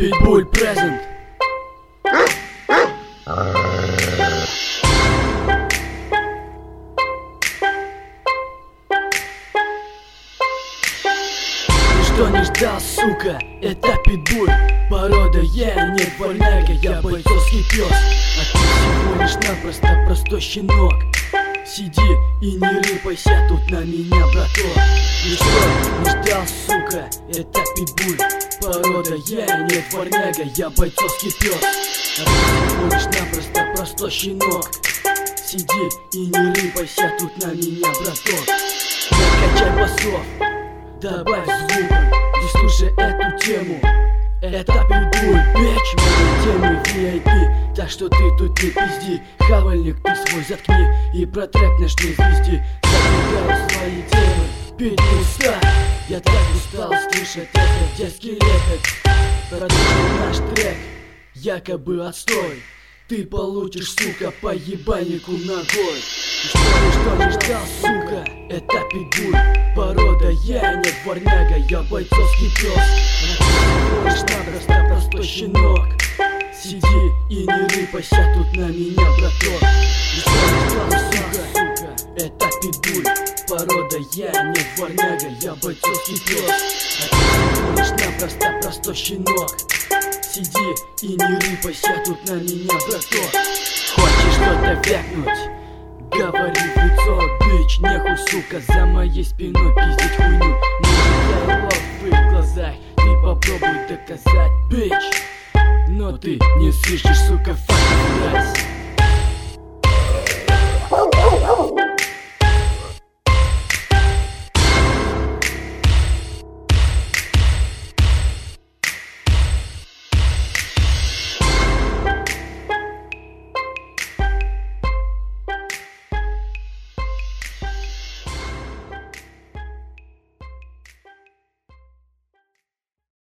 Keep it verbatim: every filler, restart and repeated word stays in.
Питбуль презент. Что не ждал, сука, это Питбуль. Порода я не дворняга, я бойцовский пес. А ты всего лишь напросто простой щенок. Сиди и не рыпайся тут на меня, браток. И что не ждал, сука, это Питбуль. Порода я не дворняга, я бойцовский пес. А ты всего лишь напросто простой щенок. Сиди и не рыпайся тут на меня, браток. Накачай басов, добавь звука и слушай эту тему. Это Питбуль, бич, моей темы ви ай пи. Так что ты тут не пизди, хавальник ты свой заткни и про трек наш не звезди. Забегаю свои темы, Питбуль стар. Я так устал слышать этот детский лепет. Продолжим наш трек, якобы отстой. Ты получишь, сука, по ебальнику ногой. И что ты, что не ждал, сука, это Питбуль. Порода я не дворняга, я бойцовский пес. Всего лишь напросто простой щенок. Сиди и не рыпайся тут на меня, браток. И что не ждал, сука, это Питбуль. Порода я не дворняга, я бойцовский пес. А ты всего лишь напросто простой щенок. Сиди и не рыпайся тут на меня, браток. Хочешь что-то вякнуть? Говори в лицо, бич. Нехуй, сука, за моей спиной пиздить хуйню. Не я его в твоих глазах, ты попробуй доказать, бич. Но ты не слышишь, сука, факт.